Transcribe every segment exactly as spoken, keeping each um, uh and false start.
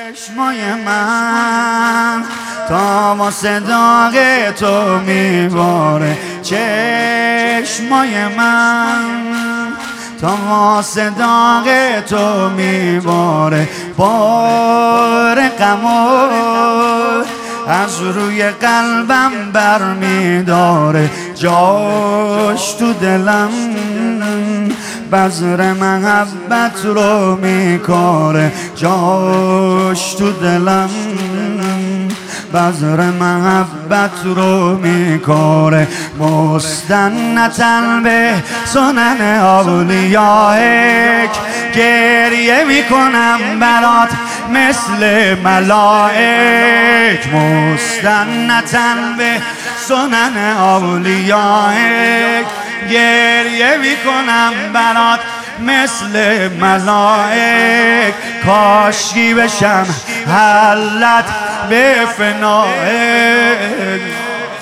چشمای من تا واسه داغ تو میباره، چشمای من تا واسه داغ تو میباره، بار غمو از روی قلبم بر میداره، جاش تو دلم بذر محبت رو میکاره، جاش تو دلم بذر محبت رو میکاره. مستنتن به سنن اولیایک، گریه میکنم برات مثل ملائک. مستنتن به سنن اولیایک، گریه میکنم برات مثل ملائک. کاشکی بشم حلت به فنائک،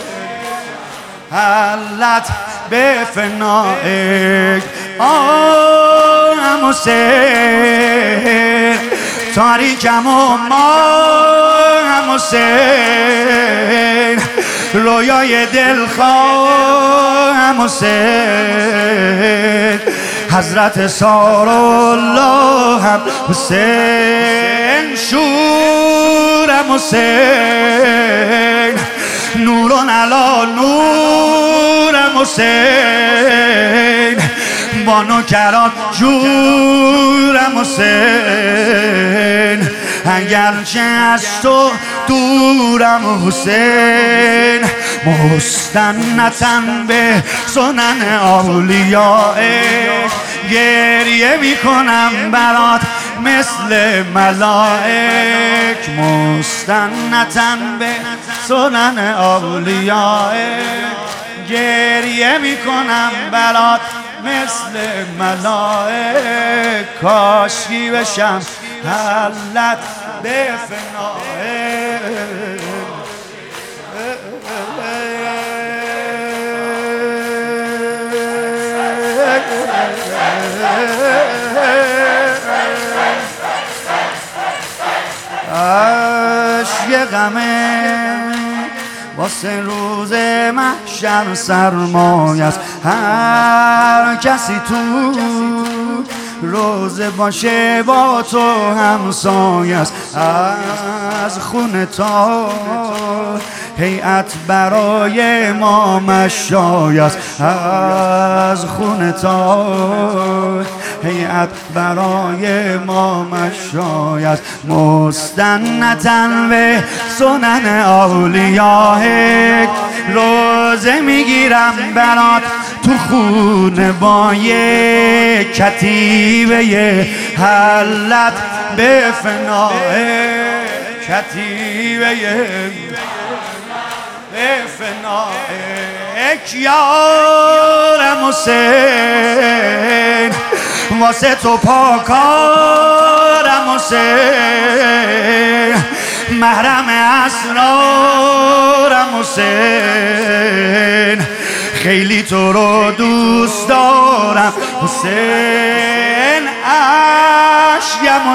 حلت به فنائک. آهم حسین تاریکم و ماهم حسین، رویای دلخواهم حسین، حضرت سارالله هم حسین، شورم حسین، نورون علا نورم حسین، با نوکران جورم حسین، اگرچه از تو دورم حسین. مستنتن به سنن اولیایک، گریه میکنم برات مثل ملائک. مستنتن به سنن اولیایک، گریه میکنم برات مثل ملائک. کاشکی بشم حلت به فنائک، عشق غمه واسه روز محشر سرمایه است. هر کسی تو روزه باشه با تو همسایه است. از خون تا هیئت برای ما مشایه است، از خون تا هیئت برای ما مشایه است. مستنتن به سنن اولیایک، روزه میگیرم برات تو خونه با یک کتیبه حلت به فنائک، کتیبه به فنائک. یارم حسین واسه تو پاکارم حسین، محرم اسرارم حسین، خیلی تو رو دوست دارم حسین. عشقم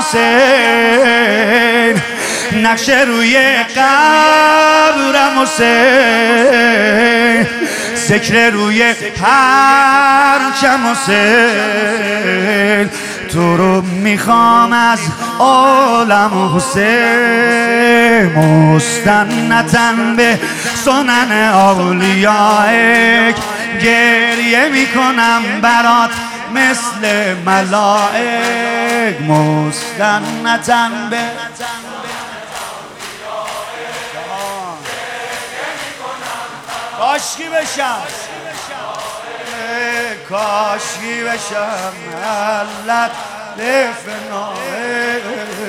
حسین نقشه روی قبرم حسین، ذکر روی پرچم حسین، تو رو میخوام از عالم حسین. مستنتن به سنن اولیایک، گریه میکنم برات مثل ملائک. مستنتن به کاشکی بشم، کاشکی بشم حلت به فنائک.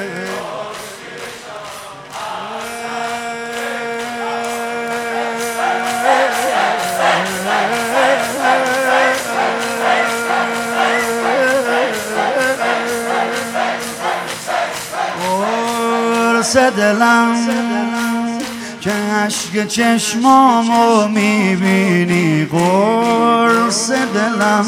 قرص دلم که عشق چشمامو میبینی، قرص دلم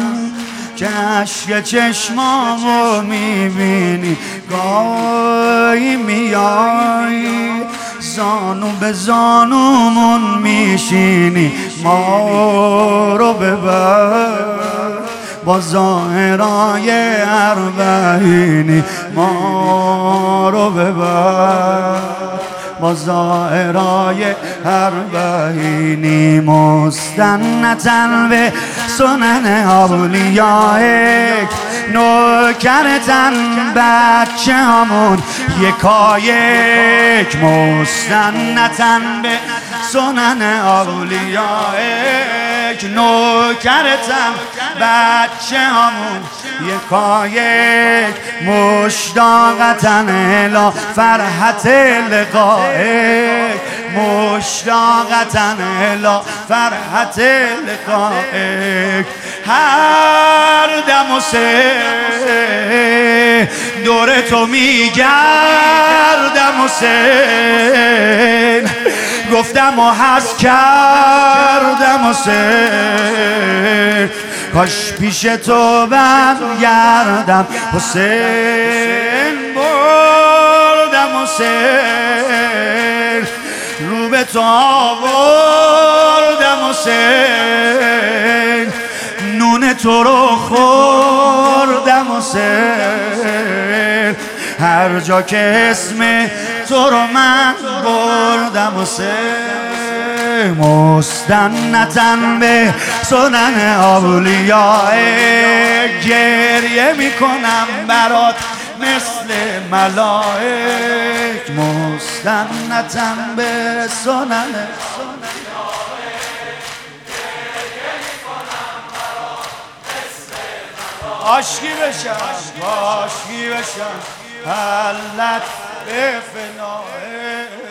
که عشق چشمامو میبینی، گاه جایی میای زانو به زانومون میشینی ما رو ببر با ظاهرای اربعینی ما رو ببر با ظاهرای اربعینی مستنتن به سنن اولیایک نوکرتن بچه همون یکایک مستنتن به سنن اولیایک نوکرتن بچه همون یکایک مشتاقتن الی فرحت لقائک مشتاقتن الی فرحت لقائک هر دم و سه دور تو میگردم حسین گفتم و حس کردم حسین کاش پیش تو برگردم حسین بردم حسین رو به تو آوردم حسین نون تو رو خوردم حسین هر جا که اسم تو رو من بردم حسین مستنتن به سنن اولیای گریه میکنم برات مثل ملائک مستنتن به سنن عاشقی بشم عاشقی بشم حلت به فنائک